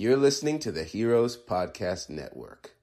You're listening to the Heroes Podcast Network.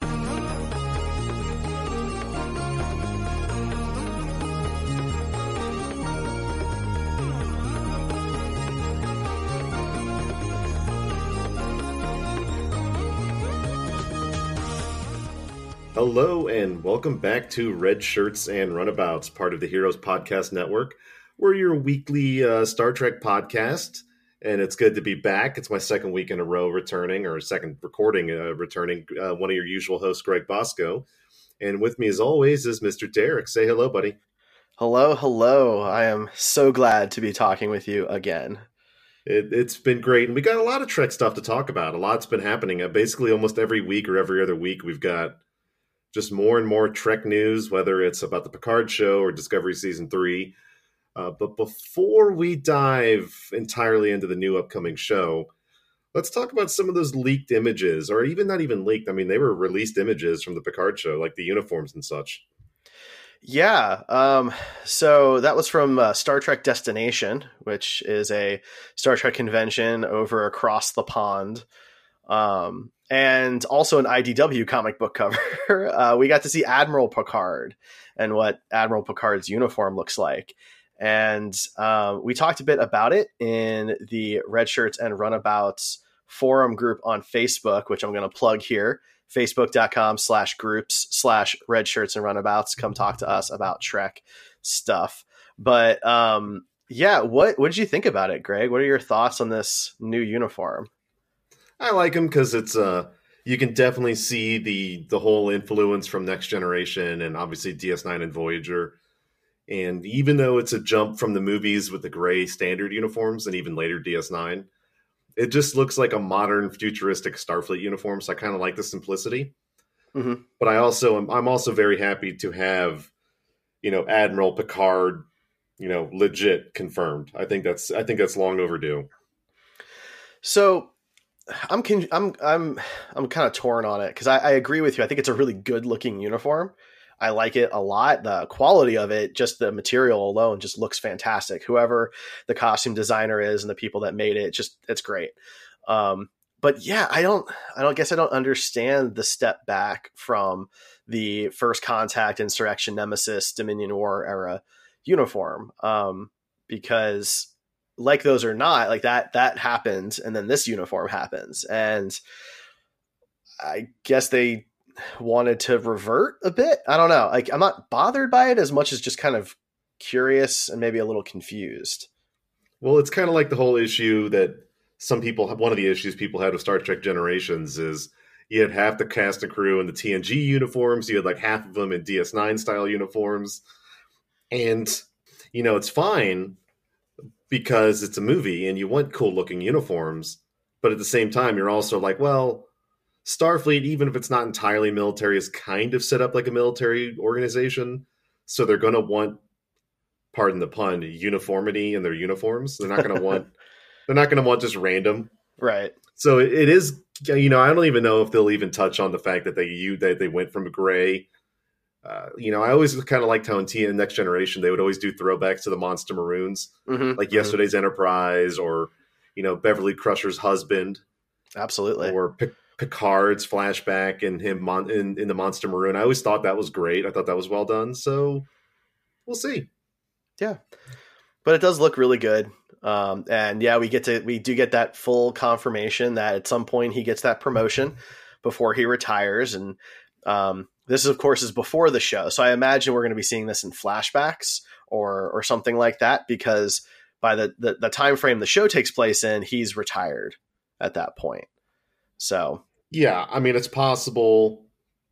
Hello and welcome back to Red Shirts and Runabouts, part of the Heroes Podcast Network. We're your weekly Star Trek podcast, and it's good to be back. It's my second week in a row returning, or second recording returning. One of your usual hosts, Greg Bosco. And with me, as always, is Mr. Derek. Say hello, buddy. Hello. I am so glad to be talking with you again. It's been great, and we got a lot of Trek stuff to talk about. A lot's been happening. Basically, almost every week or every other week, we've got just more and more Trek news, whether it's about the Picard show or Discovery Season 3. But before we dive entirely into the new upcoming show, let's talk about some of those leaked images, or even not even leaked. I mean, they were released images from the Picard show, like the uniforms and such. Yeah. So that was from Star Trek Destination, which is a Star Trek convention over across the pond. And also an IDW comic book cover. We got to see Admiral Picard and what Admiral Picard's uniform looks like. And we talked a bit about it in the Red Shirts and Runabouts forum group on Facebook, which I'm going to plug here, facebook.com/groups/Red Shirts and Runabouts. Come talk to us about Trek stuff. But yeah, what did you think about it, Greg? What are your thoughts on this new uniform? I like him because it's you can definitely see the whole influence from Next Generation and obviously DS9 and Voyager. And even though it's a jump from the movies with the gray standard uniforms and even later DS9, it just looks like a modern futuristic Starfleet uniform. So I kind of like the simplicity. Mm-hmm. But I'm also very happy to have, Admiral Picard, legit confirmed. I think that's long overdue. So I'm kind of torn on it because I agree with you. I think it's a really good looking uniform. I like it a lot. The quality of it, just the material alone, just looks fantastic. Whoever the costume designer is and the people that made it, it's great. But yeah, I don't understand the step back from the First Contact, Insurrection, Nemesis, Dominion War era uniform. Because like those or not, like that happened, and then this uniform happens, and I guess they wanted to revert a bit. I don't know. Like, I'm not bothered by it as much as just kind of curious and maybe a little confused. Well, it's kind of like the whole issue that one of the issues people had with Star Trek Generations is you had half the cast and crew in the TNG uniforms, you had like half of them in DS9 style uniforms, and it's fine because it's a movie and you want cool looking uniforms, but at the same time you're also like, well, Starfleet, even if it's not entirely military, is kind of set up like a military organization, so they're going to want, pardon the pun, uniformity in their uniforms. They're not going to want just random, right? So it is, I don't even know if they'll even touch on the fact that they went from a gray. I always kind of liked how in Next Generation they would always do throwbacks to the Monster Maroons, like yesterday's Enterprise, or Beverly Crusher's husband, absolutely, or Picard's flashback and him in the Monster Maroon. I always thought that was great. I thought that was well done. So we'll see. Yeah, but it does look really good. And yeah, we do get that full confirmation that at some point he gets that promotion before he retires. And this, of course, is before the show. So I imagine we're going to be seeing this in flashbacks or something like that, because by the time frame the show takes place in, he's retired at that point. So yeah, I mean, it's possible,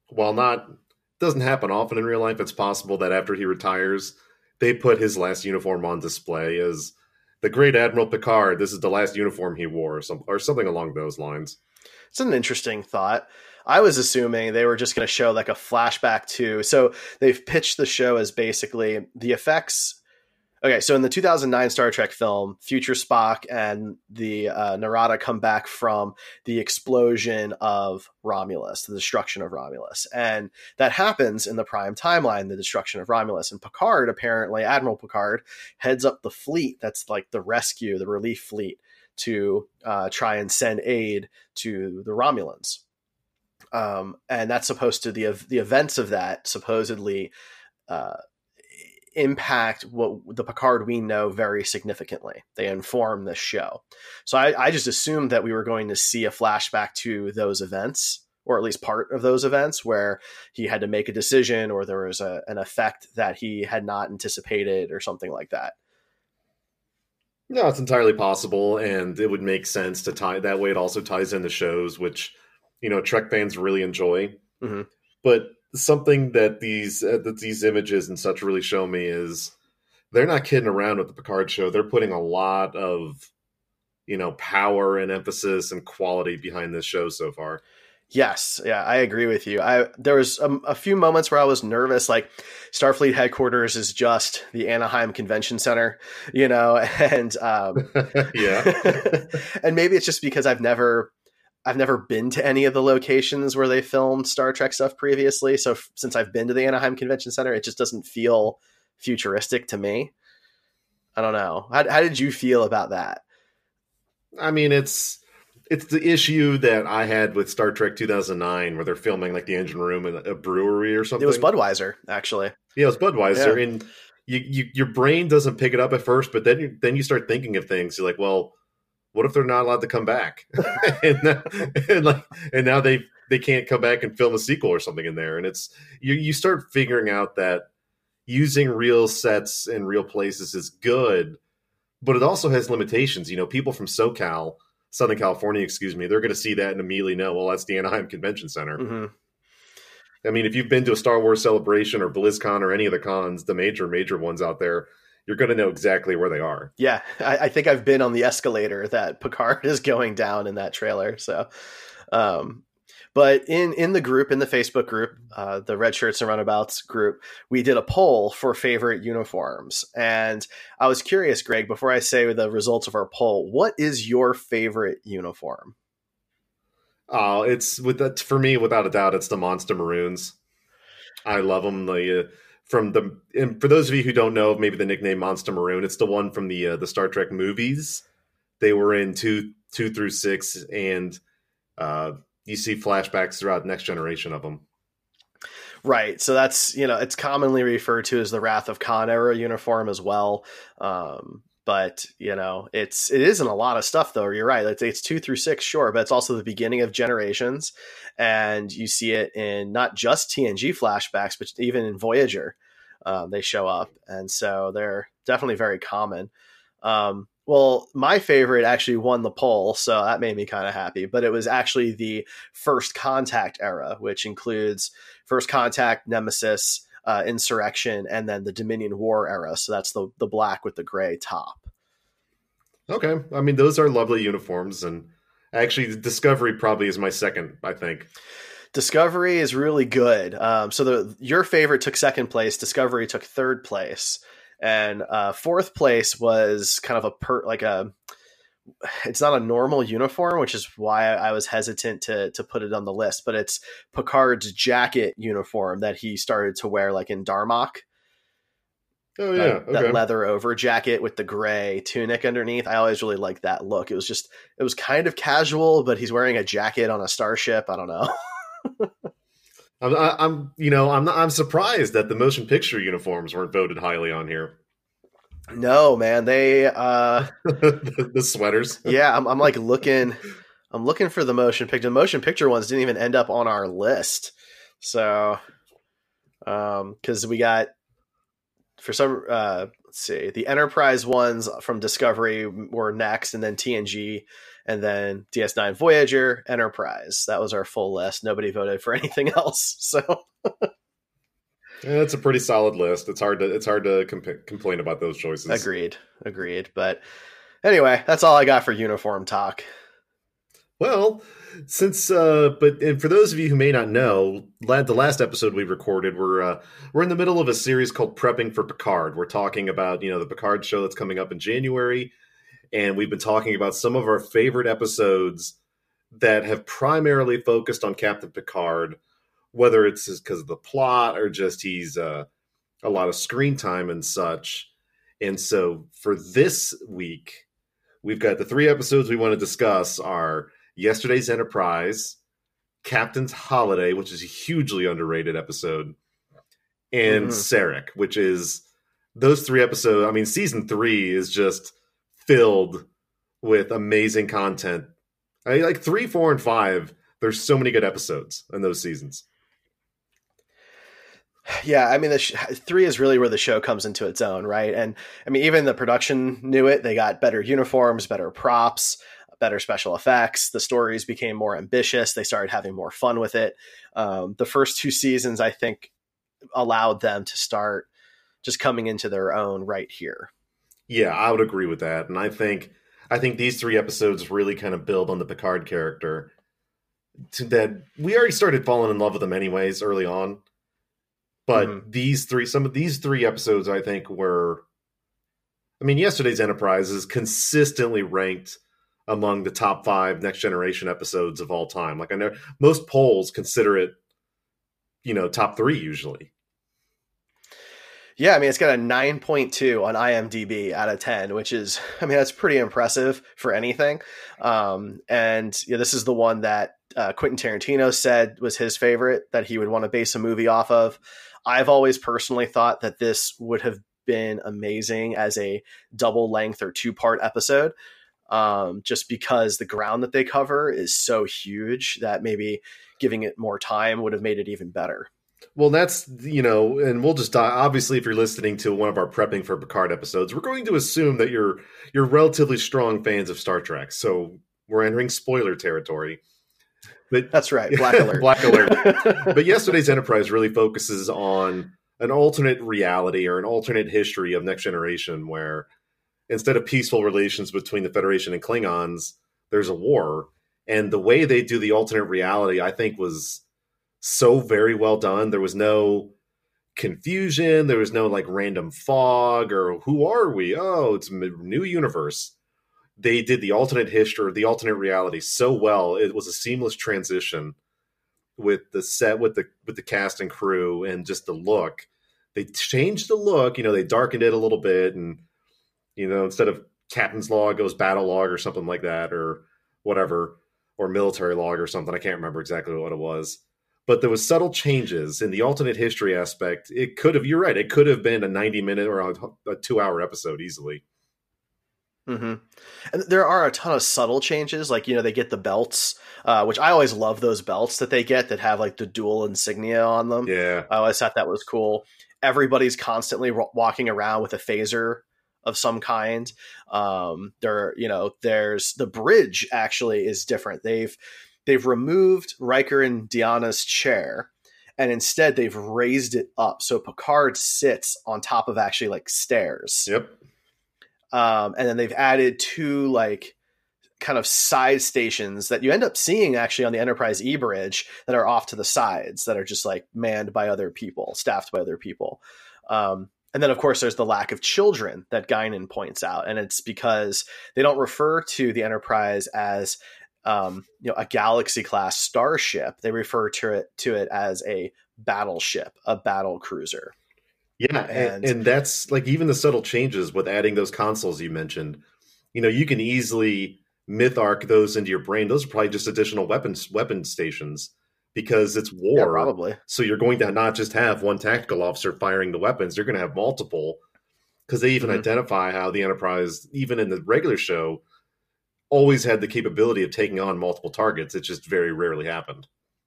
doesn't happen often in real life, it's possible that after he retires, they put his last uniform on display as the great Admiral Picard. This is the last uniform he wore, or something along those lines. It's an interesting thought. I was assuming they were just going to show like a flashback to, so they've pitched the show as basically the effects. Okay, so in the 2009 Star Trek film, future Spock and the Narada come back from the explosion of Romulus, the destruction of Romulus. And that happens in the Prime timeline, the destruction of Romulus. And Picard, apparently, Admiral Picard, heads up the fleet that's like the rescue, the relief fleet, to try and send aid to the Romulans. And that's supposed to, the events of that supposedly impact what the Picard we know very significantly. They inform this show. So I just assumed that we were going to see a flashback to those events, or at least part of those events, where he had to make a decision or there was an effect that he had not anticipated or something like that. No, it's entirely possible, and it would make sense to tie that way. It also ties in the shows, which, Trek fans really enjoy. Mm-hmm. But something that these images and such really show me is they're not kidding around with the Picard show. They're putting a lot of, power and emphasis and quality behind this show so far. Yes. Yeah, I agree with you. There was a few moments where I was nervous, like Starfleet headquarters is just the Anaheim Convention Center, and yeah. And maybe it's just because I've never been to any of the locations where they filmed Star Trek stuff previously. So since I've been to the Anaheim Convention Center, it just doesn't feel futuristic to me. I don't know. How did you feel about that? I mean, it's the issue that I had with Star Trek 2009, where they're filming like the engine room in a brewery or something. It was Budweiser, actually. Yeah, it was Budweiser, Yeah. and your brain doesn't pick it up at first, but then you start thinking of things. You're like, well, what if they're not allowed to come back? and now they can't come back and film a sequel or something in there, and it's you start figuring out that using real sets and real places is good, but it also has limitations. People from Southern California, they're going to see that and immediately know, well, that's the Anaheim Convention Center. Mm-hmm. I mean, if you've been to a Star Wars Celebration or BlizzCon or any of the cons, the major ones out there, you're going to know exactly where they are. Yeah, I think I've been on the escalator that Picard is going down in that trailer. So, but in the group, in the Facebook group, the Red Shirts and Runabouts group, we did a poll for favorite uniforms. And I was curious, Greg, before I say the results of our poll, what is your favorite uniform? It's for me, without a doubt, it's the Monster Maroons. I love them. And for those of you who don't know, maybe the nickname Monster Maroon, it's the one from the Star Trek movies. They were in 2 through 6, and you see flashbacks throughout Next Generation of them. Right. So that's, it's commonly referred to as the Wrath of Khan era uniform as well. But it isn't a lot of stuff though. You're right. It's 2 through 6, sure, but it's also the beginning of Generations, and you see it in not just TNG flashbacks, but even in Voyager, they show up, and so they're definitely very common. Well, my favorite actually won the poll, so that made me kind of happy. But it was actually the First Contact era, which includes First Contact, Nemesis, Insurrection, and then the Dominion War era. So that's the black with the gray top. Okay. I mean, those are lovely uniforms, and actually Discovery probably is my second, I think. Discovery is really good. So your favorite took second place. Discovery took third place. And fourth place was kind of it's not a normal uniform, which is why I was hesitant to put it on the list, but it's Picard's jacket uniform that he started to wear like in Darmok. Oh yeah. Okay. That leather over jacket with the gray tunic underneath. I always really liked that look. It was kind of casual, but he's wearing a jacket on a starship. I don't know. I'm surprised that the motion picture uniforms weren't voted highly on here. No, man, they the sweaters. Yeah, I'm like looking for the motion picture. The motion picture ones didn't even end up on our list. So, because we got for some, let's see, the Enterprise ones from Discovery were next, and then TNG, and then DS9, Voyager, Enterprise. That was our full list. Nobody voted for anything else. So. Yeah, it's a pretty solid list. It's hard to complain about those choices. Agreed. But anyway, that's all I got for uniform talk. Well, but for those of you who may not know, the last episode we recorded, we're in the middle of a series called Prepping for Picard. We're talking about the Picard show that's coming up in January, and we've been talking about some of our favorite episodes that have primarily focused on Captain Picard, whether it's because of the plot or just he's a lot of screen time and such. And so for this week, we've got the 3 episodes we want to discuss are Yesterday's Enterprise, Captain's Holiday, which is a hugely underrated episode, and Sarek, which is those 3 episodes. I mean, season 3 is just filled with amazing content. Like 3, 4, and 5, there's so many good episodes in those seasons. Yeah, I mean, 3 is really where the show comes into its own, right? And I mean, even the production knew it. They got better uniforms, better props, better special effects. The stories became more ambitious. They started having more fun with it. The first 2 seasons, I think, allowed them to start just coming into their own right here. Yeah, I would agree with that. And I think these 3 episodes really kind of build on the Picard character that we already started falling in love with him anyways early on. But some of these 3 episodes, I think, were, I mean, Yesterday's Enterprise is consistently ranked among the top 5 Next Generation episodes of all time. Like, I know most polls consider it, top 3 usually. Yeah, I mean, it's got a 9.2 on IMDb out of 10, which is, I mean, that's pretty impressive for anything. And this is the one that Quentin Tarantino said was his favorite, that he would want to base a movie off of. I've always personally thought that this would have been amazing as a double length or 2-part episode, just because the ground that they cover is so huge that maybe giving it more time would have made it even better. Well, that's, and we'll just obviously, if you're listening to one of our Prepping for Picard episodes, we're going to assume that you're relatively strong fans of Star Trek. So we're entering spoiler territory. But that's right. Black alert. Black alert. But Yesterday's Enterprise really focuses on an alternate reality or an alternate history of Next Generation, where instead of peaceful relations between the Federation and Klingons, there's a war. And the way they do the alternate reality, I think, was so very well done. There was no confusion. There was no like random fog or who are we? Oh, it's a new universe. They did the alternate history, the alternate reality so well. It was a seamless transition with the set, with the cast and crew, and just the look. They changed the look. They darkened it a little bit, and instead of captain's log goes battle log or something like that, or whatever, or military log or something. I can't remember exactly what it was. But there was subtle changes in the alternate history aspect. It could have, you're right, it could have been a 90-minute or a 2-hour episode easily. Mm-hmm. And there are a ton of subtle changes. Like, they get the belts, which I always love those belts that they get that have like the dual insignia on them. Yeah. I always thought that was cool. Everybody's constantly walking around with a phaser of some kind. There's the bridge actually is different. They've removed Riker and Deanna's chair, and instead they've raised it up. So Picard sits on top of actually like stairs. Yep. And then they've added 2 like kind of side stations that you end up seeing actually on the Enterprise E bridge that are off to the sides that are just like manned by other people, staffed by other people. And then of course there's the lack of children that Guinan points out. And it's because they don't refer to the Enterprise as a Galaxy class starship. They refer to it as a battleship, a battle cruiser. Yeah, and that's like even the subtle changes with adding those consoles you mentioned. You can easily myth arc those into your brain. Those are probably just additional weapon stations because it's war. Yeah, probably. So you're going to not just have one tactical officer firing the weapons. You're going to have multiple, because they even identify how the Enterprise, even in the regular show, always had the capability of taking on multiple targets. It just very rarely happened.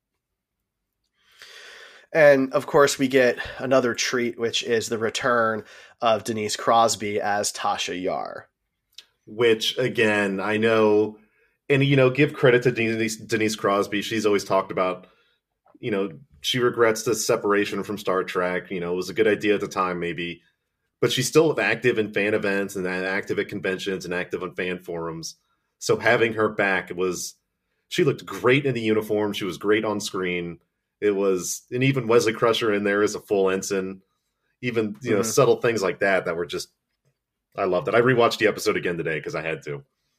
And of course, we get another treat, which is the return of Denise Crosby as Tasha Yar. Which, again, I know, and, give credit to Denise Crosby. She's always talked about, she regrets the separation from Star Trek. It was a good idea at the time, maybe. But she's still active in fan events and active at conventions and active on fan forums. So having her back, she looked great in the uniform. She was great on screen. And even Wesley Crusher in there as a full ensign, even, subtle things like that were just, I loved it. I rewatched the episode again today because I had to.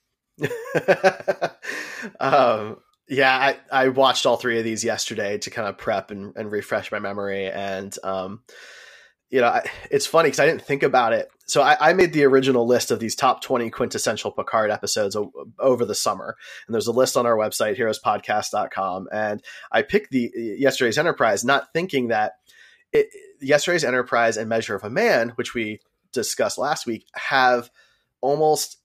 I watched all 3 of these yesterday to kind of prep and refresh my memory. And it's funny because I didn't think about it. So I made the original list of these top 20 quintessential Picard episodes over the summer. And there's a list on our website, heroespodcast.com. And I picked the Yesterday's Enterprise, not thinking that Yesterday's Enterprise and Measure of a Man, which we discussed last week, have almost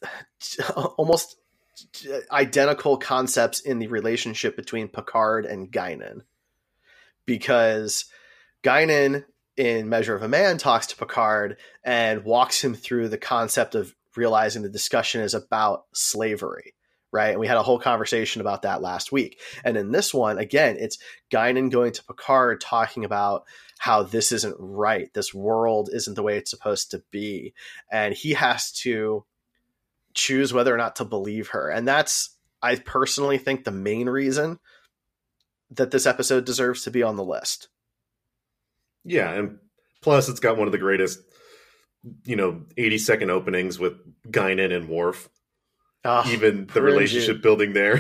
identical concepts in the relationship between Picard and Guinan. Because Guinan in Measure of a Man talks to Picard and walks him through the concept of realizing the discussion is about slavery, right? And we had a whole conversation about that last week. And in this one, again, it's Guinan going to Picard talking about how this isn't right. This world isn't the way it's supposed to be. And he has to choose whether or not to believe her. And that's, I personally think, the main reason that this episode deserves to be on the list. Yeah, and plus it's got one of the greatest, 80-second openings with Guinan and Worf. Even the relationship building there.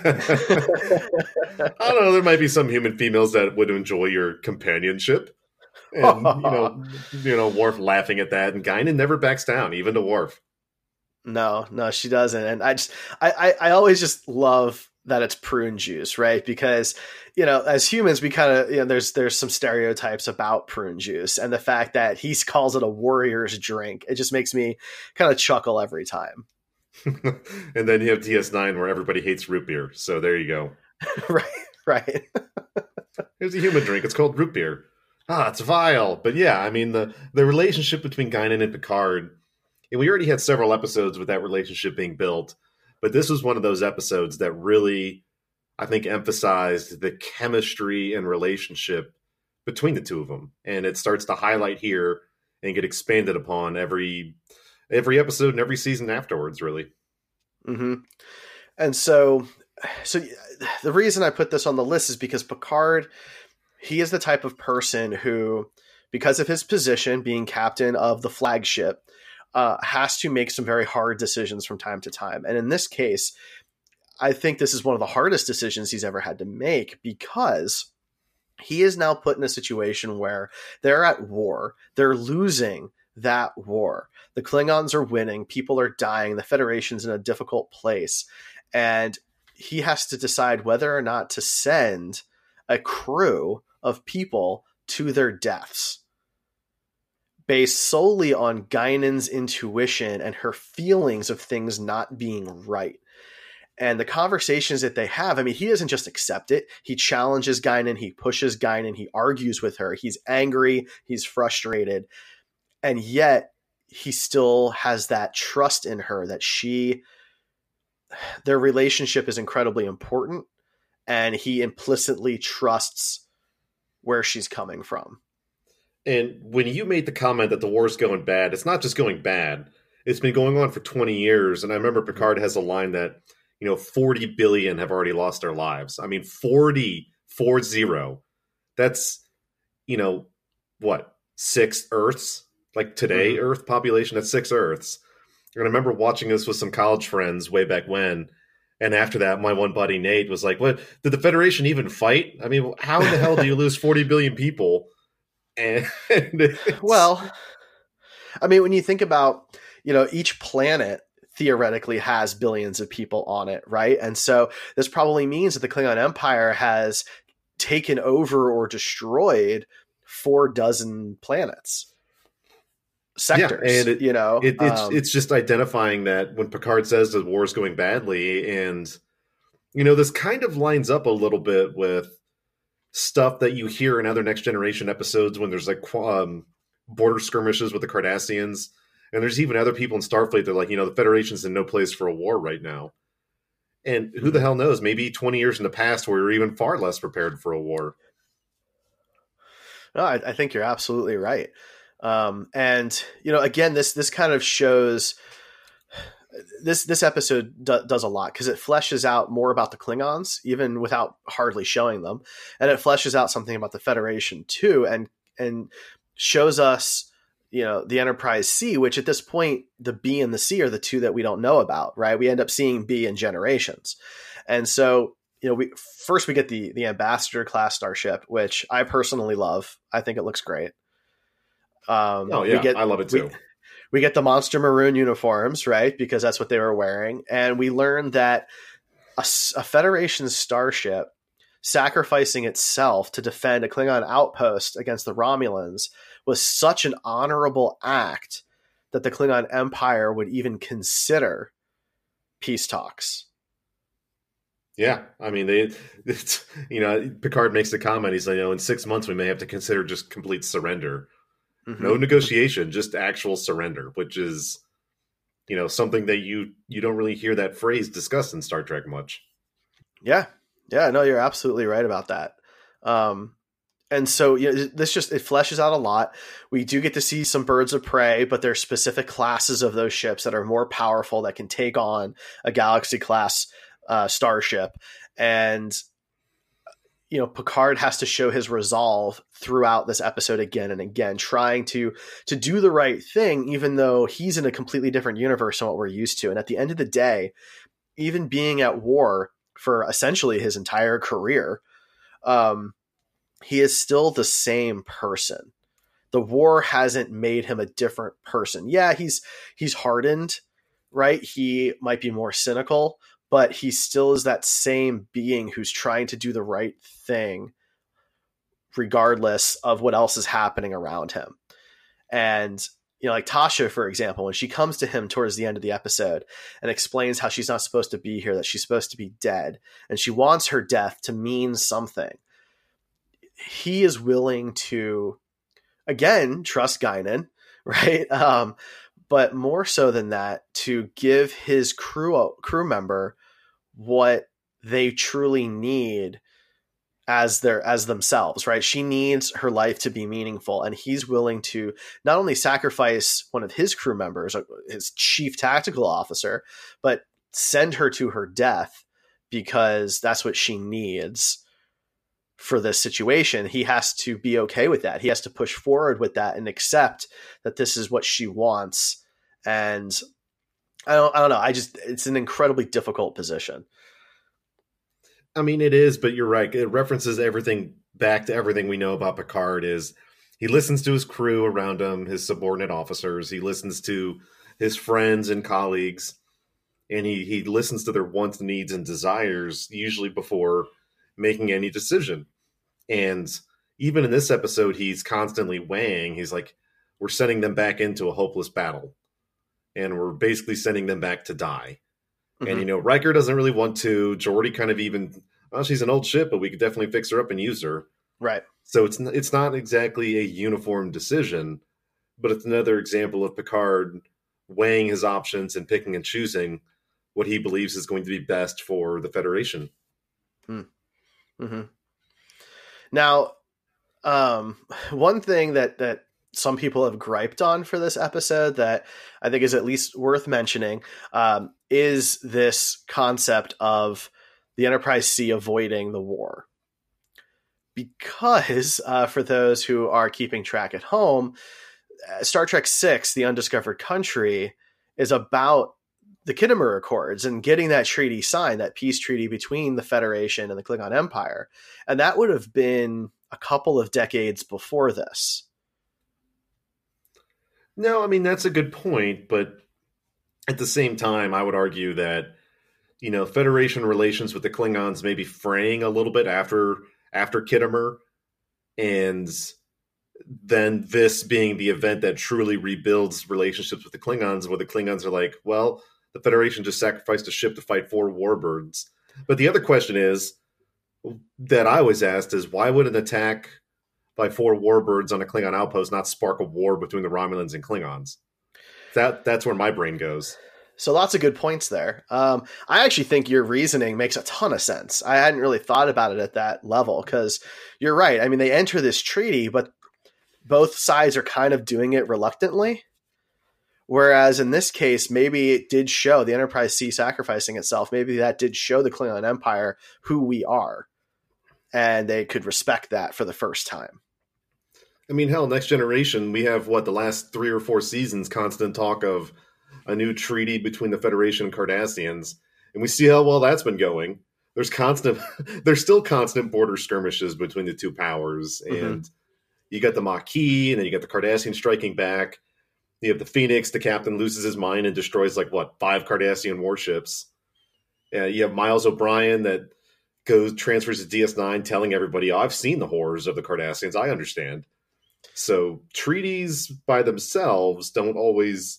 I don't know, there might be some human females that would enjoy your companionship. And, Worf laughing at that, and Guinan never backs down, even to Worf. No, she doesn't. And I always just love that it's prune juice, right? Because, as humans, we kind of, there's some stereotypes about prune juice, and the fact that he calls it a warrior's drink, it just makes me kind of chuckle every time. And then you have DS9 where everybody hates root beer. So there you go. Right. Here's a human drink. It's called root beer. It's vile. But yeah, I mean, the relationship between Guinan and Picard, and we already had several episodes with that relationship being built, but this was one of those episodes that really, I think, emphasized the chemistry and relationship between the two of them. And it starts to highlight here and get expanded upon every episode and every season afterwards, really. Mm-hmm. And so the reason I put this on the list is because Picard, he is the type of person who, because of his position being captain of the flagship, has to make some very hard decisions from time to time. And in this case, I think this is one of the hardest decisions he's ever had to make, because he is now put in a situation where they're at war. They're losing that war. The Klingons are winning. People are dying. The Federation's in a difficult place. And he has to decide whether or not to send a crew of people to their deaths based solely on Guinan's intuition and her feelings of things not being right. And the conversations that they have, I mean, he doesn't just accept it. He challenges Guinan. He pushes Guinan. He argues with her. He's angry. He's frustrated. And yet he still has that trust in her that their relationship is incredibly important. And he implicitly trusts where she's coming from. And when you made the comment that the war's going bad, it's not just going bad. It's been going on for 20 years. And I remember Picard has a line that, 40 billion have already lost their lives. I mean, 40. That's, what, 6 Earths? Like today, mm-hmm. Earth population, that's 6 Earths. And I remember watching this with some college friends way back when. And after that, my one buddy, Nate, was like, what, did the Federation even fight? I mean, how in the hell do you lose 40 billion people? And well, I mean, when you think about, each planet theoretically has billions of people on it, right? And so this probably means that the Klingon Empire has taken over or destroyed 4 dozen planets. Sectors, yeah, and it's just identifying that when Picard says the war is going badly, and this kind of lines up a little bit with stuff that you hear in other Next Generation episodes when there's like border skirmishes with the Cardassians, and there's even other people in Starfleet that are like, the Federation's in no place for a war right now. And who the hell knows? Maybe 20 years in the past, we were even far less prepared for a war. No, I think you're absolutely right. And again, this kind of shows this episode does a lot because it fleshes out more about the Klingons, even without hardly showing them. And it fleshes out something about the Federation too. And shows us, the Enterprise C, which at this point, the B and the C are the 2 that we don't know about, right? We end up seeing B in Generations. And so, we get the Ambassador class starship, which I personally love. I think it looks great. Oh yeah, I love it too. We get the monster maroon uniforms, right? Because that's what they were wearing. And we learn that a Federation starship sacrificing itself to defend a Klingon outpost against the Romulans was such an honorable act that the Klingon Empire would even consider peace talks. Yeah, I mean, Picard makes the comment. He's like, in 6 months we may have to consider just complete surrender. Mm-hmm. No negotiation, just actual surrender, which is, something that you don't really hear that phrase discussed in Star Trek much. Yeah, no, you're absolutely right about that. And so this it fleshes out a lot. We do get to see some birds of prey, but there's specific classes of those ships that are more powerful that can take on a Galaxy class starship. And Picard has to show his resolve throughout this episode again and again, trying to do the right thing, even though he's in a completely different universe than what we're used to. And at the end of the day, even being at war for essentially his entire career, he is still the same person. The war hasn't made him a different person. Yeah, he's hardened, right? He might be more cynical, but he still is that same being who's trying to do the right thing regardless of what else is happening around him. And, like Tasha, for example, when she comes to him towards the end of the episode and explains how she's not supposed to be here, that she's supposed to be dead, and she wants her death to mean something, he is willing to, again, trust Guinan, right? But more so than that, to give his crew member what they truly need as themselves, right? She needs her life to be meaningful, and he's willing to not only sacrifice one of his crew members, his chief tactical officer, but send her to her death because that's what she needs for this situation. He has to be okay with that. He has to push forward with that and accept that this is what she wants. And I don't know. It's an incredibly difficult position. I mean, it is, but you're right. It references everything back to everything we know about Picard. Is he listens to his crew around him, his subordinate officers. He listens to his friends and colleagues, and he listens to their wants, needs, and desires, usually before making any decision. And even in this episode, he's constantly weighing. He's like, we're sending them back into a hopeless battle, and we're basically sending them back to die. Mm-hmm. And, Riker doesn't really want to. Geordi kind of she's an old ship, but we could definitely fix her up and use her. Right. So it's not exactly a uniform decision, but it's another example of Picard weighing his options and picking and choosing what he believes is going to be best for the Federation. Mm-hmm. Now, one thing that some people have griped on for this episode that I think is at least worth mentioning is this concept of the Enterprise C avoiding the war. Because for those who are keeping track at home, Star Trek VI, The Undiscovered Country, is about the Khitomer Accords and getting that treaty signed, that peace treaty between the Federation and the Klingon Empire. And that would have been a couple of decades before this. No, I mean, that's a good point, but at the same time, I would argue that, Federation relations with the Klingons may be fraying a little bit after Khitomer, and then this being the event that truly rebuilds relationships with the Klingons, where the Klingons are like, well, the Federation just sacrificed a ship to fight 4 warbirds. But the other question is, that I was asked, is why would an attack by 4 warbirds on a Klingon outpost not spark a war between the Romulans and Klingons? That's where my brain goes. So lots of good points there. I actually think your reasoning makes a ton of sense. I hadn't really thought about it at that level, because you're right. I mean, they enter this treaty, but both sides are kind of doing it reluctantly. Whereas in this case, maybe it did show the Enterprise C sacrificing itself. Maybe that did show the Klingon Empire who we are, and they could respect that for the first time. I mean, hell, Next Generation, we have, the last 3 or 4 seasons, constant talk of a new treaty between the Federation and Cardassians, and we see how well that's been going. There's still constant border skirmishes between the two powers, and You got the Maquis, and then you got the Cardassian striking back. You have the Phoenix. The captain loses his mind and destroys 5 Cardassian warships. You have Miles O'Brien that transfers to DS9, telling everybody, I've seen the horrors of the Cardassians. I understand. So treaties by themselves don't always,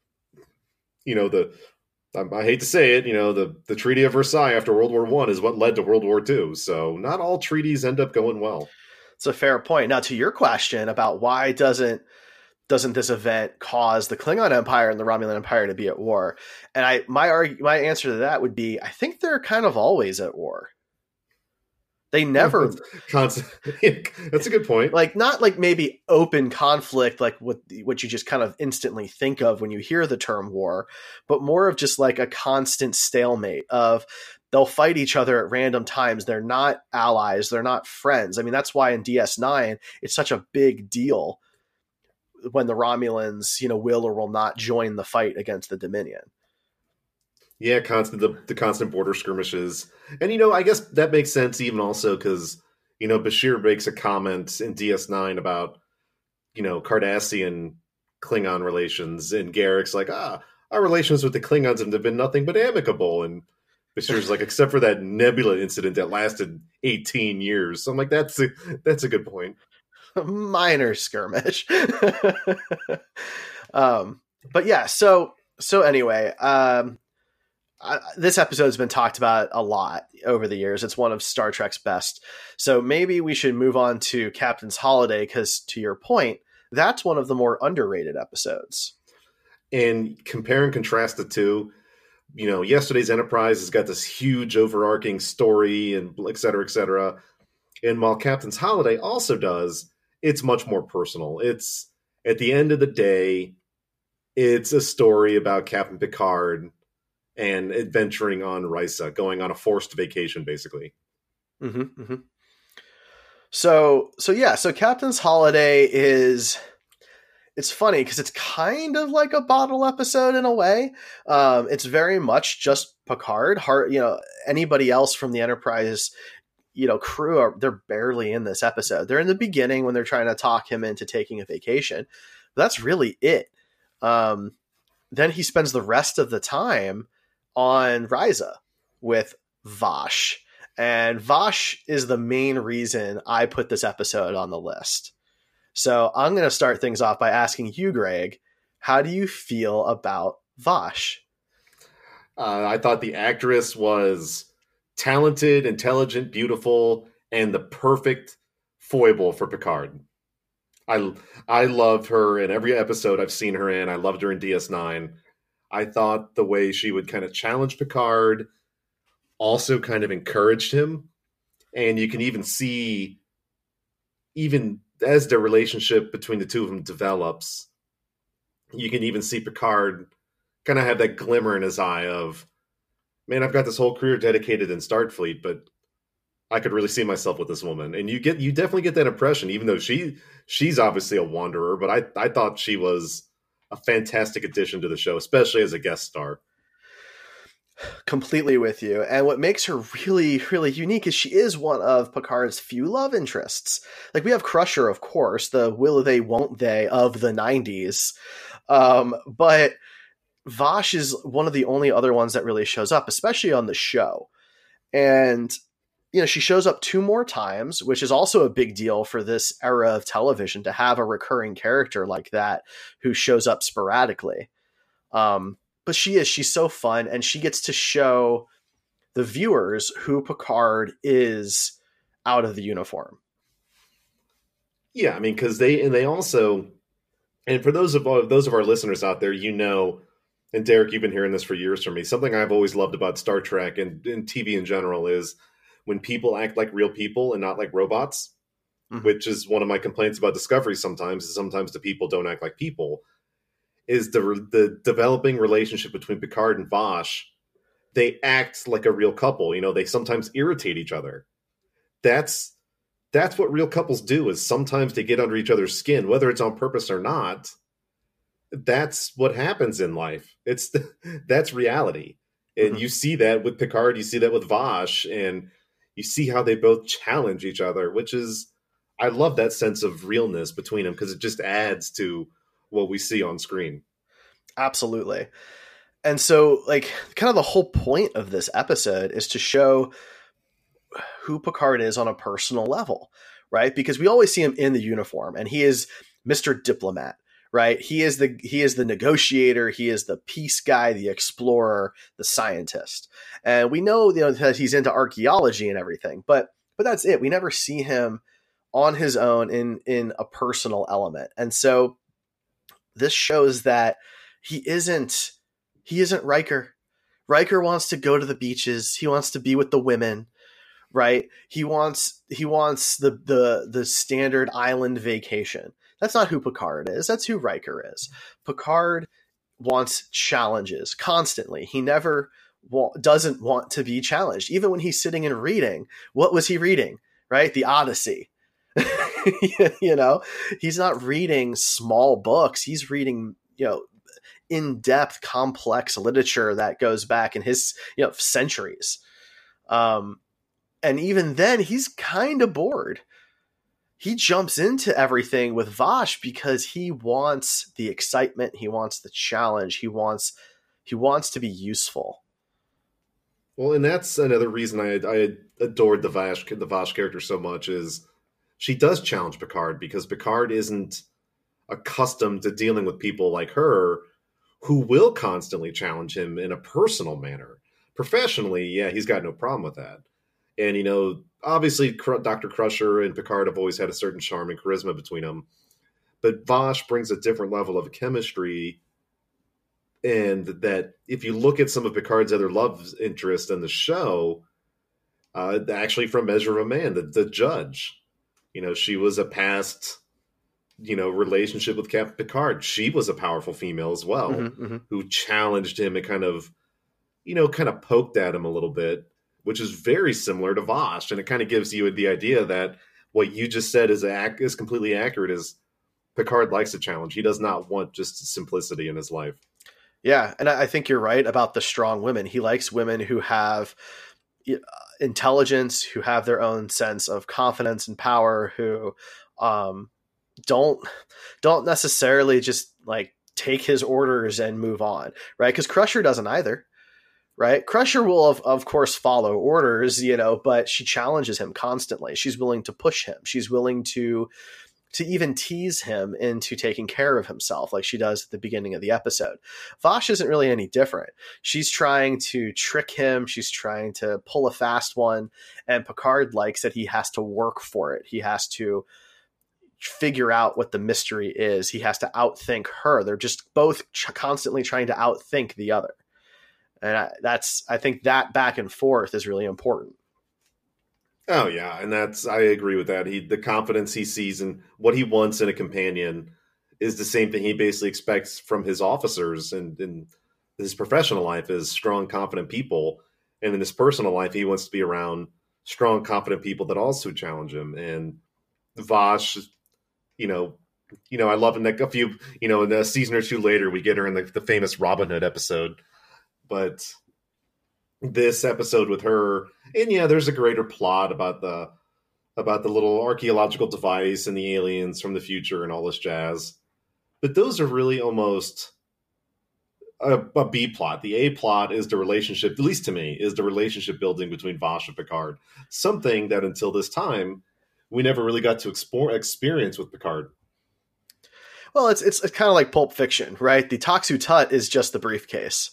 I hate to say it, the Treaty of Versailles after World War I is what led to World War II. So not all treaties end up going well. It's a fair point. Now, to your question about why doesn't this event cause the Klingon Empire and the Romulan Empire to be at war? And my answer to that would be, I think they're kind of always at war. They never That's a good point. Not maybe open conflict, like what you just kind of instantly think of when you hear the term war, but more of just a constant stalemate of they'll fight each other at random times. They're not allies. They're not friends. I mean, that's why in DS9, it's such a big deal when the Romulans, will or will not join the fight against the Dominion. Yeah, the constant border skirmishes. And, I guess that makes sense even also because, Bashir makes a comment in DS9 about, Cardassian Klingon relations. And Garrick's like, our relations with the Klingons have been nothing but amicable. And Bashir's like, except for that Nebula incident that lasted 18 years. So I'm like, that's a good point. Minor skirmish. But yeah, so anyway, this episode has been talked about a lot over the years. It's one of Star Trek's best. So maybe we should move on to Captain's Holiday, because to your point, that's one of the more underrated episodes. And compare and contrast the two, yesterday's Enterprise has got this huge overarching story and et cetera, et cetera. And while Captain's Holiday also does, it's much more personal. It's, at the end of the day, it's a story about Captain Picard and adventuring on Risa, going on a forced vacation, basically. Mm-hmm, mm-hmm. So Captain's Holiday it's funny because it's kind of like a bottle episode in a way. It's very much just Picard. Anybody else from the Enterprise, crew, they're barely in this episode. They're in the beginning when they're trying to talk him into taking a vacation. But that's really it. Then he spends the rest of the time on Risa with Vash. And Vash is the main reason I put this episode on the list. So I'm going to start things off by asking you, Greg, how do you feel about Vash? I thought the actress was talented, intelligent, beautiful, and the perfect foible for Picard. I loved her in every episode I've seen her in. I loved her in DS9. I thought the way she would kind of challenge Picard also kind of encouraged him. And you can even see, even as the relationship between the two of them develops, you can even see Picard kind of have that glimmer in his eye of, man, I've got this whole career dedicated in Starfleet, but I could really see myself with this woman. And you definitely get that impression, even though she's obviously a wanderer, but I thought she was a fantastic addition to the show, especially as a guest star. Completely with you. And what makes her really, really unique is she is one of Picard's few love interests. We have Crusher, of course, the will they, won't they of the 90s. But Vash is one of the only other ones that really shows up, especially on the show. And, she shows up 2 more times, which is also a big deal for this era of television, to have a recurring character like that who shows up sporadically. But she's so fun, and she gets to show the viewers who Picard is out of the uniform. Yeah, I mean, because they also, and for those of our listeners out there, and Derek, you've been hearing this for years from me, something I've always loved about Star Trek and TV in general is when people act like real people and not like robots, mm-hmm. which is one of my complaints about Discovery sometimes, is sometimes the people don't act like people, is the developing relationship between Picard and Vash. They act like a real couple. They sometimes irritate each other. That's what real couples do, is sometimes they get under each other's skin, whether it's on purpose or not. That's what happens in life. That's reality. And you see that with Picard, you see that with Vash, and you see how they both challenge each other, which is, I love that sense of realness between them because it just adds to what we see on screen. Absolutely. And so, like, kind of the whole point of this episode is to show who Picard is on a personal level, right? Because we always see him in the uniform, and he is Mr. Diplomat, right? He is the negotiator, he is the peace guy, the explorer, the scientist. And we know, that he's into archaeology and everything, but that's it. We never see him on his own in a personal element. And so this shows that he isn't Riker. Riker wants to go to the beaches. He wants to be with the women, right? He wants the standard island vacation. That's not who Picard is. That's who Riker is. Picard wants challenges constantly. He never doesn't want to be challenged. Even when he's sitting and reading, what was he reading? Right? The Odyssey. He's not reading small books. He's reading, in-depth, complex literature that goes back in his, centuries. And even then, he's kind of bored. He jumps into everything with Vash because he wants the excitement. He wants the challenge. He wants to be useful. Well, and that's another reason I adored the Vash character so much is she does challenge Picard because Picard isn't accustomed to dealing with people like her who will constantly challenge him in a personal manner. Professionally, yeah, he's got no problem with that. And, obviously Dr. Crusher and Picard have always had a certain charm and charisma between them. But Vash brings a different level of chemistry. And that if you look at some of Picard's other love interests in the show, actually from Measure of a Man, the judge, she was a past, relationship with Captain Picard. She was a powerful female as well, who challenged him and kind of poked at him a little bit, which is very similar to Vash. And it kind of gives you the idea that what you just said is completely accurate. Is Picard likes a challenge. He does not want just simplicity in his life. Yeah, and I think you're right about the strong women. He likes women who have intelligence, who have their own sense of confidence and power, who don't necessarily just like take his orders and move on, right? Because Crusher doesn't either, right? Crusher will of course follow orders, but she challenges him constantly. She's willing to push him. She's willing to even tease him into taking care of himself like she does at the beginning of the episode. Vash isn't really any different. She's trying to trick him. She's trying to pull a fast one. And Picard likes that he has to work for it. He has to figure out what the mystery is. He has to outthink her. They're just both constantly trying to outthink the other. And I think that back and forth is really important. Oh yeah, and I agree with that. The confidence he sees and what he wants in a companion is the same thing he basically expects from his officers and in his professional life is strong, confident people. And in his personal life, he wants to be around strong, confident people that also challenge him. And Vash, I love in a few, in a season or two later, we get her in the famous Robin Hood episode. But this episode with her, and yeah, there's a greater plot about the little archaeological device and the aliens from the future and all this jazz. But those are really almost a B plot. The A plot is the relationship, at least to me, is the relationship building between Vash and Picard. Something that until this time, we never really got to experience with Picard. Well, it's kind of like Pulp Fiction, right? The Toxu Tut is just the briefcase.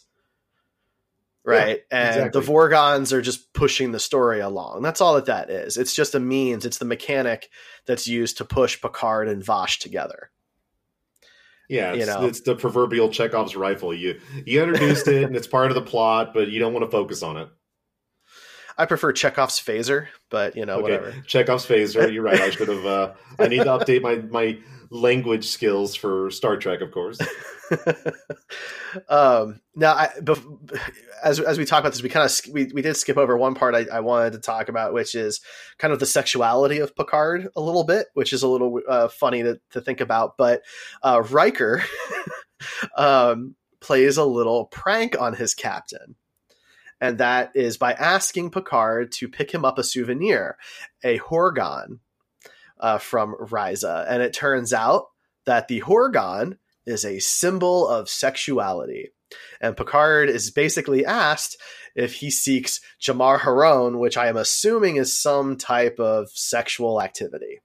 Right. Yeah, and exactly. The Vorgons are just pushing the story along. That's all that is. It's just a means. It's the mechanic that's used to push Picard and Vash together. Yeah. It's the proverbial Chekhov's rifle. You introduced it and it's part of the plot, but you don't want to focus on it. I prefer Chekhov's phaser, but whatever. Chekhov's phaser. You're right. I should have, I need to update my language skills for Star Trek, of course. Now, as we talk about this, we did skip over one part I wanted to talk about, which is kind of the sexuality of Picard a little bit, which is a little funny to think about. But Riker plays a little prank on his captain. And that is by asking Picard to pick him up a souvenir, a Horgon, from Risa. And it turns out that the Horgon is a symbol of sexuality. And Picard is basically asked if he seeks Jamar Haron, which I am assuming is some type of sexual activity.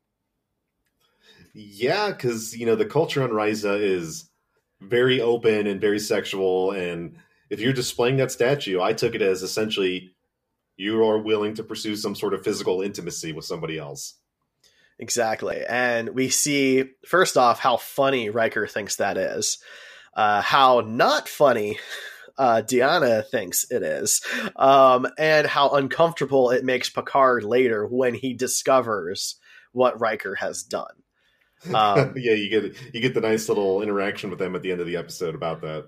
Yeah, because, the culture on Risa is very open and very sexual. And if you're displaying that statue, I took it as essentially you are willing to pursue some sort of physical intimacy with somebody else. Exactly. And we see, first off, how funny Riker thinks that is. How not funny Deanna thinks it is. And how uncomfortable it makes Picard later when he discovers what Riker has done. Yeah, you get the nice little interaction with them at the end of the episode about that.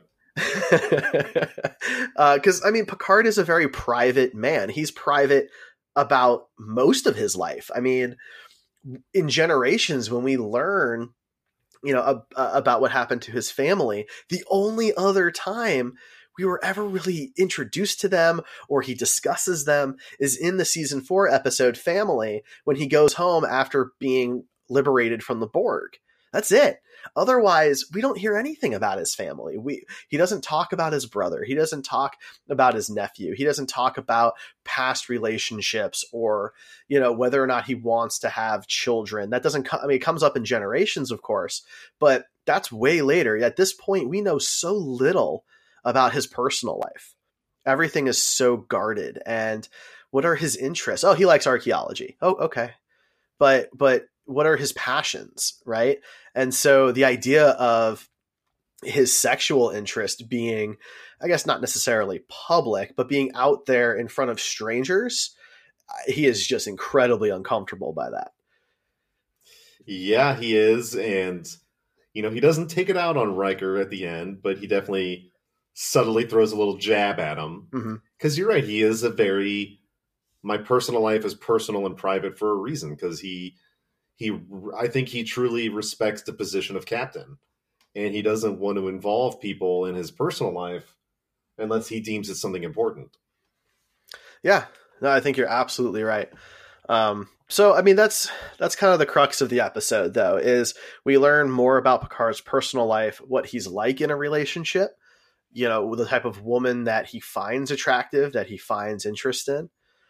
Because Picard is a very private man. He's private about most of his life. In Generations, when we learn about what happened to his family, the only other time we were ever really introduced to them or he discusses them is in the season 4 episode Family, when he goes home after being liberated from the Borg. That's it. Otherwise, we don't hear anything about his family. He doesn't talk about his brother. He doesn't talk about his nephew. He doesn't talk about past relationships or, whether or not he wants to have children. That doesn't it comes up in Generations, of course, but that's way later. At this point, we know so little about his personal life. Everything is so guarded. And what are his interests? Oh, he likes archaeology. Oh, okay. But what are his passions, right? And so the idea of his sexual interest being, I guess, not necessarily public, but being out there in front of strangers, he is just incredibly uncomfortable by that. Yeah, he is. And, he doesn't take it out on Riker at the end, but he definitely subtly throws a little jab at him. Because you're right, he is my personal life is personal and private for a reason, because I think he truly respects the position of captain, and he doesn't want to involve people in his personal life unless he deems it something important. Yeah, no, I think you're absolutely right. So, that's kind of the crux of the episode, though, is we learn more about Picard's personal life, what he's like in a relationship, the type of woman that he finds attractive, that he finds interest in.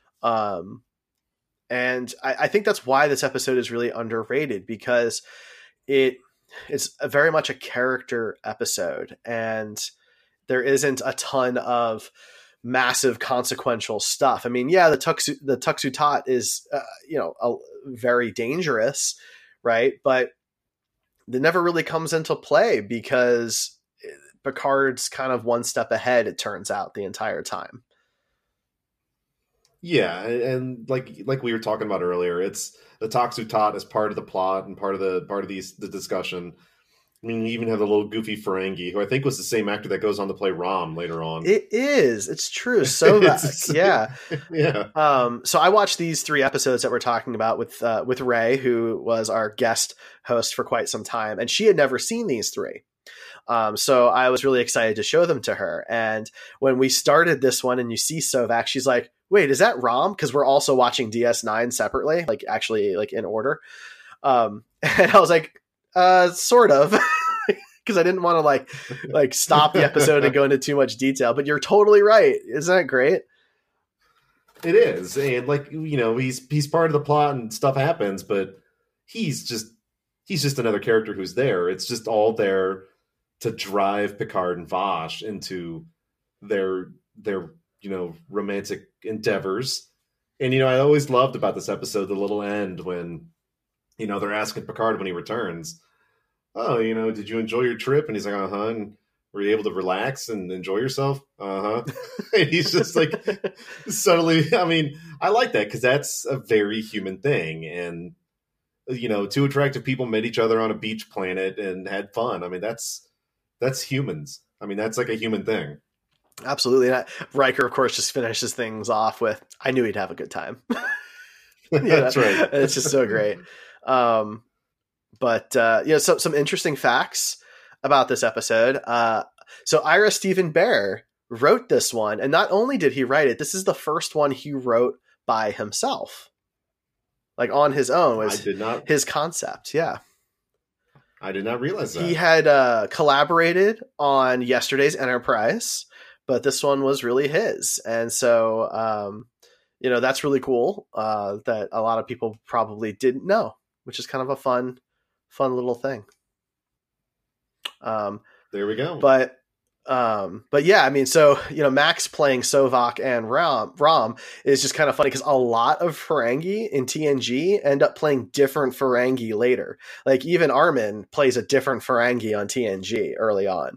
And I think that's why this episode is really underrated, because it's very much a character episode, and there isn't a ton of massive consequential stuff. The Tuxutat is, very dangerous, right? But it never really comes into play because Picard's kind of one step ahead, it turns out, the entire time. Yeah, and like we were talking about earlier, it's the Toxutot as part of the plot and part of the discussion. You even have the little goofy Ferengi, who I think was the same actor that goes on to play Rom later on. It is. It's true. So yeah. Yeah. So I watched these 3 episodes that we're talking about with Ray, who was our guest host for quite some time, and she had never seen these 3. So I was really excited to show them to her. And when we started this one and you see Sovak, she's like, wait, is that Rom? Because we're also watching DS9 separately, in order. And I was like, sort of, because I didn't want to stop the episode and go into too much detail. But you're totally right. Isn't that great? It is. And he's part of the plot and stuff happens, but he's just another character who's there. It's just all there to drive Picard and Vash into their romantic endeavors. And, I always loved about this episode, the little end when, they're asking Picard when he returns, oh, did you enjoy your trip? And he's like, uh-huh. And were you able to relax and enjoy yourself? Uh-huh. And he's just like, subtly, I like that because that's a very human thing. And, 2 attractive people met each other on a beach planet and had fun. That's humans. That's like a human thing. Absolutely. And Riker, of course, just finishes things off with, I knew he'd have a good time. That's right. It's just so great. Some interesting facts about this episode. So Ira Steven Behr wrote this one. And not only did he write it, this is the first one he wrote by himself. like on his own. I Was did not. his concept. Yeah. I did not realize that. He had collaborated on yesterday's Enterprise, but this one was really his. And so, that's really cool that a lot of people probably didn't know, which is kind of a fun little thing. There we go. But yeah, I mean, so, Max playing Sovok and Rom is just kind of funny because a lot of Ferengi in TNG end up playing different Ferengi later. Like even Armin plays a different Ferengi on TNG early on.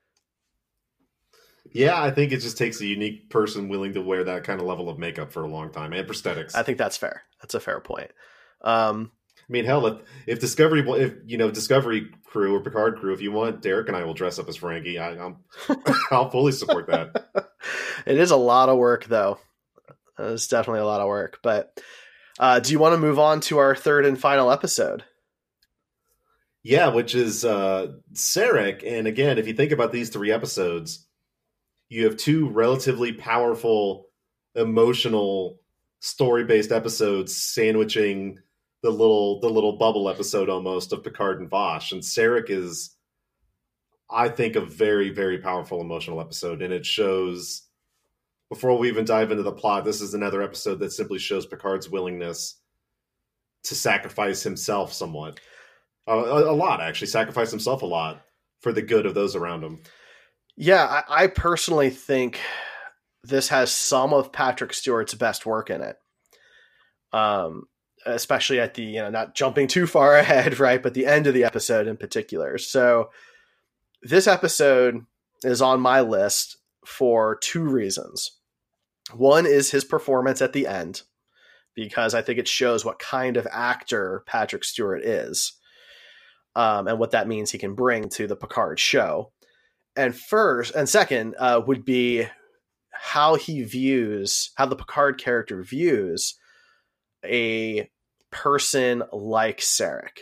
Yeah, I think it just takes a unique person willing to wear that kind of level of makeup for a long time and prosthetics. I think that's fair. That's a fair point. I mean, hell, if Discovery crew or Picard crew, if you want, Derek and I will dress up as Ferengi. I'll fully support that. It is a lot of work, though. It's definitely a lot of work. But do you want to move on to our third and final episode? Yeah, which is Sarek. And again, if you think about these 3 episodes, you have 2 relatively powerful, emotional, story-based episodes sandwiching the little bubble episode almost of Picard and Vosh. And Sarek is, I think, a very, very powerful emotional episode. And it shows, before we even dive into the plot, this is another episode that simply shows Picard's willingness to sacrifice himself somewhat. A lot, actually. Sacrifice himself a lot for the good of those around him. Yeah, I personally think this has some of Patrick Stewart's best work in it. Especially at the, not jumping too far ahead, right? But the end of the episode in particular. So this episode is on my list for 2 reasons. One is his performance at the end, because I think it shows what kind of actor Patrick Stewart is, and what that means he can bring to the Picard show. And second would be how the Picard character views a person like Sarek.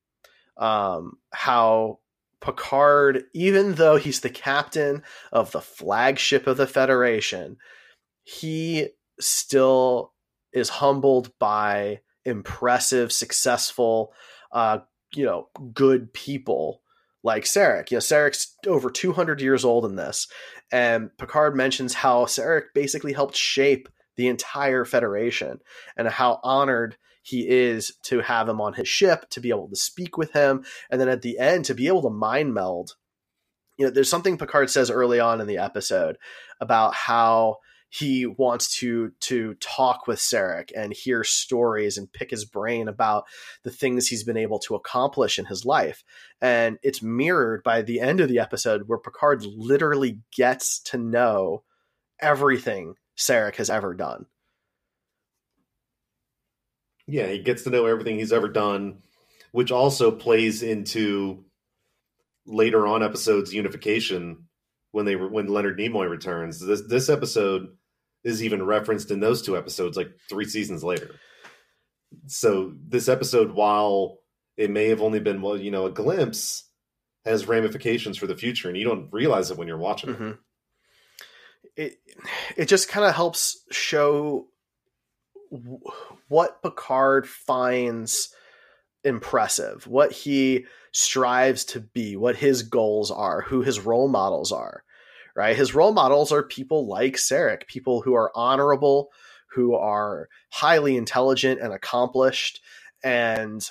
How Picard, even though he's the captain of the flagship of the Federation, he still is humbled by impressive, successful, good people like Sarek. Sarek's over 200 years old in this, and Picard mentions how Sarek basically helped shape the entire Federation, and how honored he is to have him on his ship, to be able to speak with him, and then at the end to be able to mind meld. There's something Picard says early on in the episode about how he wants to talk with Sarek and hear stories and pick his brain about the things he's been able to accomplish in his life. And it's mirrored by the end of the episode, where Picard literally gets to know everything Sarek has ever done. Yeah, he gets to know everything he's ever done, which also plays into later on episodes unification when Leonard Nimoy returns. This episode is even referenced in those 2 episodes like 3 seasons later. So this episode, while it may have only been a glimpse, has ramifications for the future, and you don't realize it when you're watching it. Mm-hmm. It just kind of helps show what Picard finds impressive, what he strives to be, what his goals are, who his role models are, right? His role models are people like Sarek, people who are honorable, who are highly intelligent and accomplished. And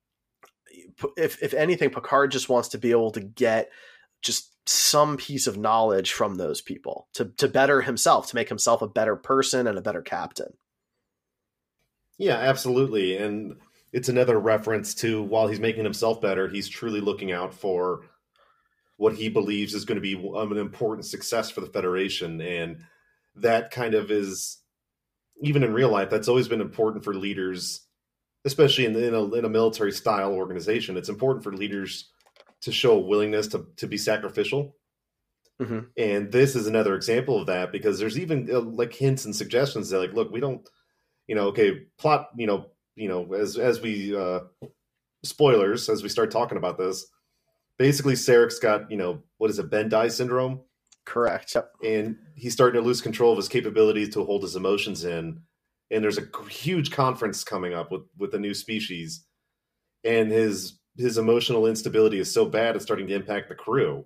if anything, Picard just wants to be able to get just some piece of knowledge from those people to better himself, to make himself a better person and a better captain. Yeah, absolutely. And it's another reference to, while he's making himself better, he's truly looking out for what he believes is going to be an important success for the Federation. And that kind of is, even in real life, that's always been important for leaders, especially in a military style organization. It's important for leaders to show a willingness to be sacrificial. Mm-hmm. And this is another example of that, because there's even like hints and suggestions that, like, look, we don't, plot, as we spoilers, as we start talking about this, basically Sarek's got, what is it, Ben-Dye syndrome? Correct. Yep. And he's starting to lose control of his capabilities to hold his emotions in. and there's a huge conference coming up with the new species, and his emotional instability is so bad it's starting to impact the crew.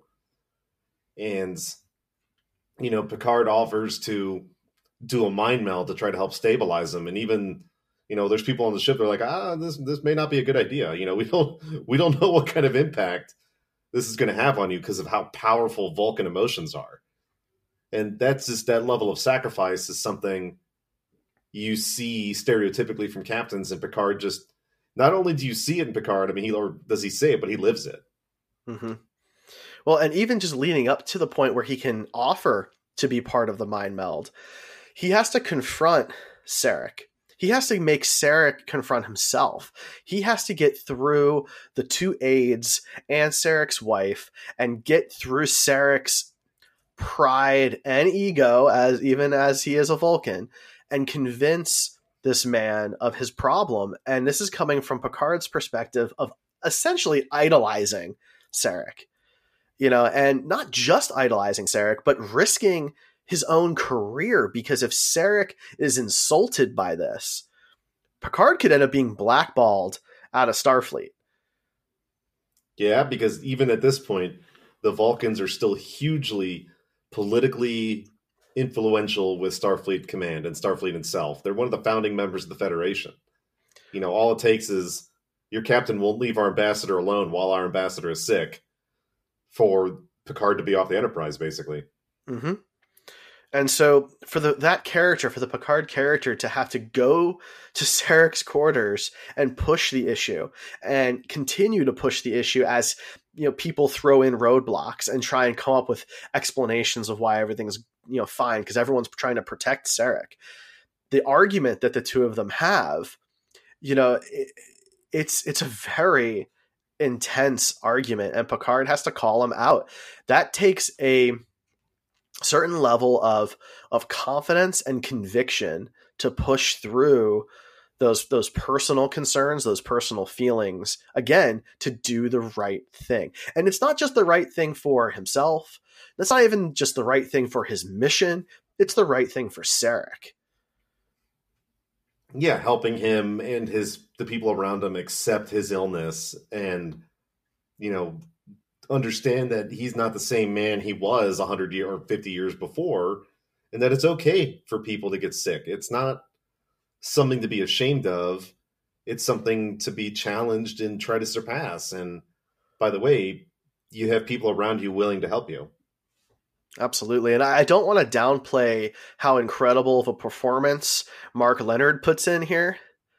And Picard offers to do a mind meld to try to help stabilize them, and even there's people on the ship that are like, this may not be a good idea. We don't know what kind of impact this is going to have on you because of how powerful Vulcan emotions are. And that's just, that level of sacrifice is something you see stereotypically from captains, and Picard just, not only do you see it in Picard, I mean, or does he say it, but he lives it. Mm-hmm. Well, and even just leading up to the point where he can offer to be part of the mind meld, he has to confront Sarek. He has to make Sarek confront himself. He has to get through the two aides and Sarek's wife and get through Sarek's pride and ego, even as he is a Vulcan, and convince this man of his problem. And this is coming from Picard's perspective of essentially idolizing Sarek, and not just idolizing Sarek, but risking his own career, because if Sarek is insulted by this, Picard could end up being blackballed out of Starfleet. Yeah, because even at this point, the Vulcans are still hugely politically influential with Starfleet Command and Starfleet itself. They're one of the founding members of the Federation. All it takes is your captain won't leave our ambassador alone while our ambassador is sick for Picard to be off the Enterprise, basically. Mm-hmm. And so for the Picard character to have to go to Sarek's quarters and push the issue and continue to push the issue as people throw in roadblocks and try and come up with explanations of why everything's fine, because everyone's trying to protect Sarek. The argument that the two of them have, it's a very intense argument, and Picard has to call him out. That takes a certain level of confidence and conviction to push through those personal concerns, those personal feelings, again, to do the right thing. And it's not just the right thing for himself. That's not even just the right thing for his mission. It's the right thing for Sarek. Yeah, helping him and the people around him accept his illness and, understand that he's not the same man he was 100 or 50 years before, and that it's okay for people to get sick. It's not something to be ashamed of. It's something to be challenged and try to surpass. And by the way, you have people around you willing to help you. Absolutely. And I don't want to downplay how incredible of a performance Mark Leonard puts in here.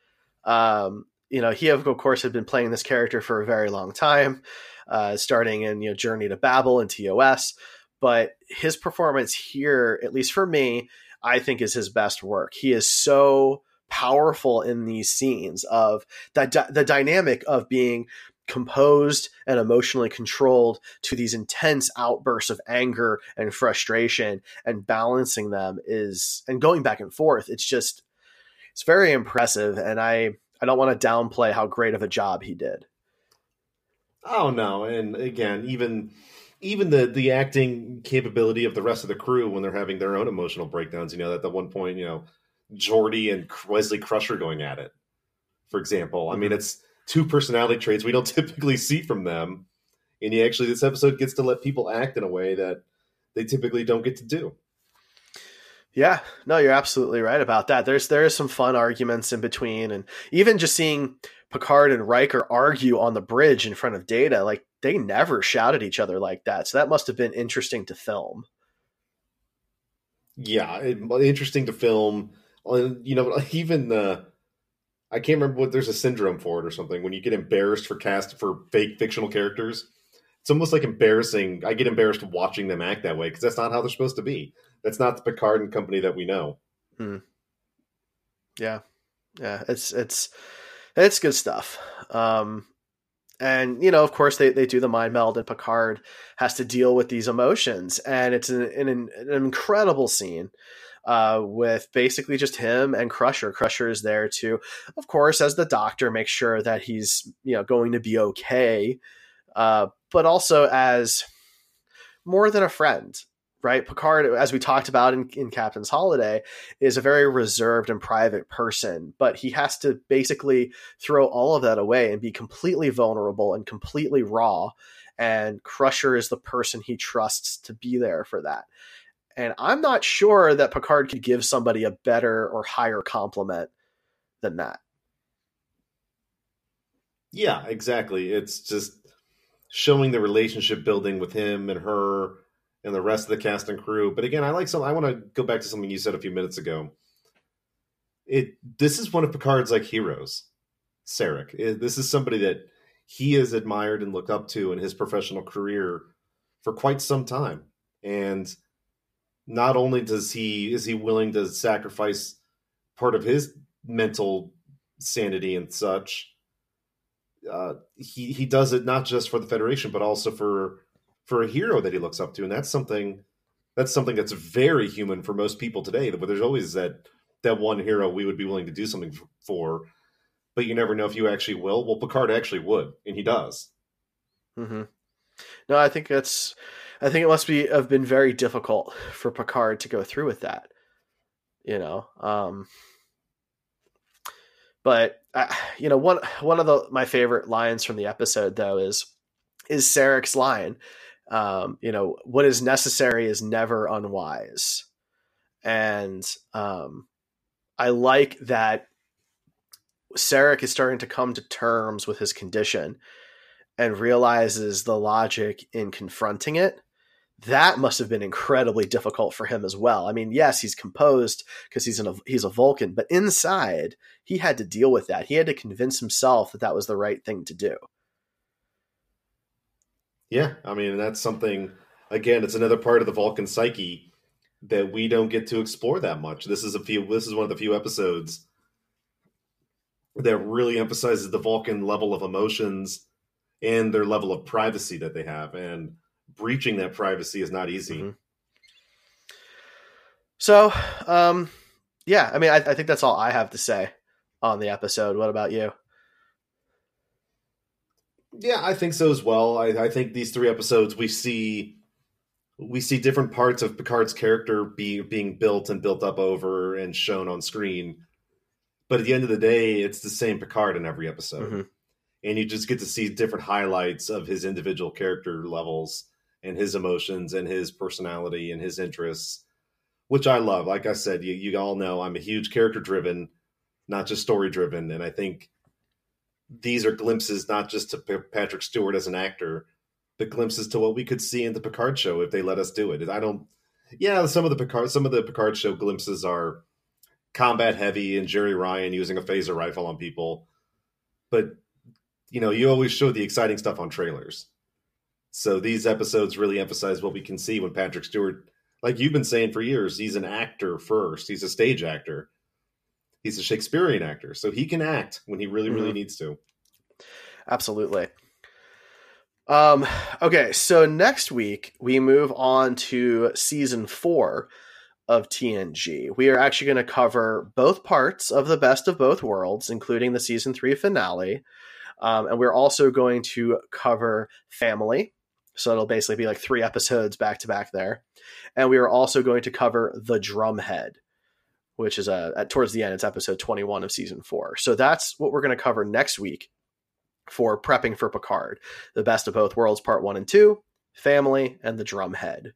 He, of course, had been playing this character for a very long time, starting in Journey to Babel and TOS. But his performance here, at least for me, I think is his best work. He is so powerful in these scenes of the dynamic of being composed and emotionally controlled to these intense outbursts of anger and frustration, and balancing them and going back and forth. It's very impressive. And I don't want to downplay how great of a job he did. Oh no. And again, even the acting capability of the rest of the crew when they're having their own emotional breakdowns, at the one point, Geordi and Wesley Crusher going at it, for example. I mean, it's two personality traits we don't typically see from them. And this episode gets to let people act in a way that they typically don't get to do. Yeah, no, you're absolutely right about that. There is some fun arguments in between, and even just seeing Picard and Riker argue on the bridge in front of Data, like they never shouted at each other like that. So that must have been interesting to film. Yeah, interesting to film. Even I can't remember what, there's a syndrome for it or something. When you get embarrassed for fake fictional characters, it's almost like embarrassing. I get embarrassed watching them act that way because that's not how they're supposed to be. That's not the Picard and company that we know. Yeah, it's good stuff. And of course, they do the mind meld, and Picard has to deal with these emotions, and it's an incredible scene. With basically just him and Crusher. Crusher is there to, of course, as the doctor, make sure that he's going to be okay, but also as more than a friend. right? Picard, as we talked about in Captain's Holiday, is a very reserved and private person, but he has to basically throw all of that away and be completely vulnerable and completely raw. And Crusher is the person he trusts to be there for that. And I'm not sure that Picard could give somebody a better or higher compliment than that. Yeah, exactly. It's just showing the relationship building with him and her and the rest of the cast and crew. But again, I want to go back to something you said a few minutes ago. This is one of Picard's like heroes, Sarek. This is somebody that he has admired and looked up to in his professional career for quite some time. And not only is he willing to sacrifice part of his mental sanity and such, he does it not just for the Federation, but also for a hero that he looks up to, and that's something that's very human for most people today. But there's always that one hero we would be willing to do something for, but you never know if you actually will. Well, Picard actually would, and he does. Mm-hmm. No, I think it must have been very difficult for Picard to go through with that, you know. But one of my favorite lines from the episode though is Sarek's line. What is necessary is never unwise, and I like that Sarek is starting to come to terms with his condition and realizes the logic in confronting it. That must have been incredibly difficult for him as well. I mean, yes, he's composed because he's a Vulcan, but inside he had to deal with that. He had to convince himself that was the right thing to do. Yeah, I mean, that's something, again, it's another part of the Vulcan psyche that we don't get to explore that much. This is one of the few episodes that really emphasizes the Vulcan level of emotions and their level of privacy that they have. And breaching that privacy is not easy. Mm-hmm. So, yeah, I mean, I think that's all I have to say on the episode. What about you? Yeah, I think so as well. I think these 3 episodes we see different parts of Picard's character being built and built up over and shown on screen. But at the end of the day, it's the same Picard in every episode. Mm-hmm. And you just get to see different highlights of his individual character levels and his emotions and his personality and his interests, which I love. Like I said, you all know I'm a huge character driven, not just story driven. And I think these are glimpses not just to Patrick Stewart as an actor, but glimpses to what we could see in the Picard show if they let us do it. Some of the Picard show glimpses are combat heavy and Jerry Ryan using a phaser rifle on people. But, you always show the exciting stuff on trailers. So these episodes really emphasize what we can see when Patrick Stewart, like you've been saying for years, he's an actor first. He's a stage actor. He's a Shakespearean actor. So he can act when he really, really needs to. Absolutely. Okay, so next week we move on to season 4 of TNG. We are actually going to cover both parts of the Best of Both Worlds, including the season 3 finale. And we're also going to cover Family. So it'll basically be like 3 episodes back to back there. And we are also going to cover The Drumhead, which is towards the end, it's episode 21 of season 4. So that's what we're going to cover next week for prepping for Picard. The Best of Both Worlds, part 1 and 2, Family, and The Drumhead.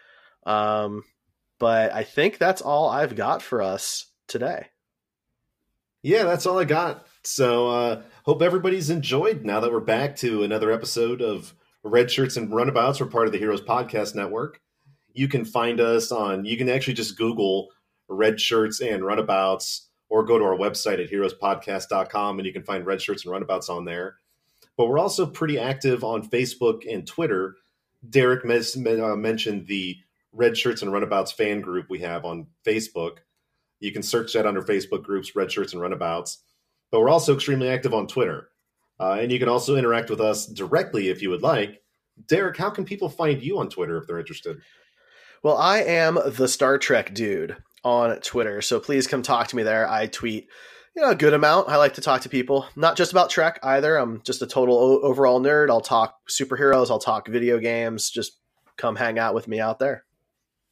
But I think that's all I've got for us today. Yeah, that's all I got. So hope everybody's enjoyed now that we're back to another episode of Red Shirts and Runabouts. We're part of the Heroes Podcast Network. You can find us you can actually just Google Red Shirts and Runabouts or go to our website at heroespodcast.com and you can find Red Shirts and Runabouts on there. But we're also pretty active on Facebook and Twitter. Derek mentioned the Red Shirts and Runabouts fan group we have on Facebook. You can search that under Facebook groups, Red Shirts and Runabouts. But we're also extremely active on Twitter. And you can also interact with us directly if you would like. Derek, how can people find you on Twitter if they're interested? Well, I am the Star Trek dude on Twitter, so please come talk to me there. I tweet a good amount. I like to talk to people, not just about Trek either. I'm just a total overall nerd. I'll talk superheroes. I'll talk video games. Just come hang out with me out there.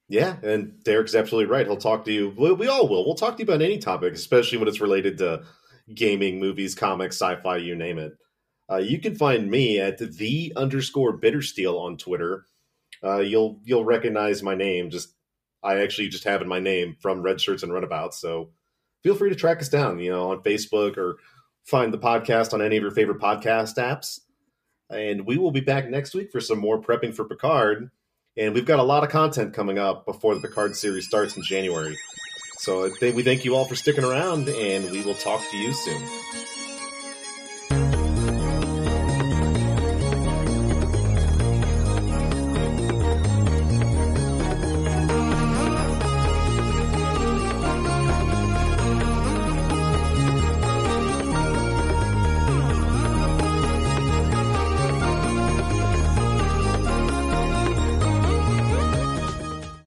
Yeah, and Derek's absolutely right. He'll talk to you. We all will. We'll talk to you about any topic, especially when it's related to gaming, movies, comics, sci-fi, you name it. You can find me at _Bittersteel on Twitter. You'll recognize my name. I actually just have in my name from Red Shirts and Runabouts. So feel free to track us down, on Facebook, or find the podcast on any of your favorite podcast apps. And we will be back next week for some more prepping for Picard. And we've got a lot of content coming up before the Picard series starts in January. So we thank you all for sticking around, and we will talk to you soon.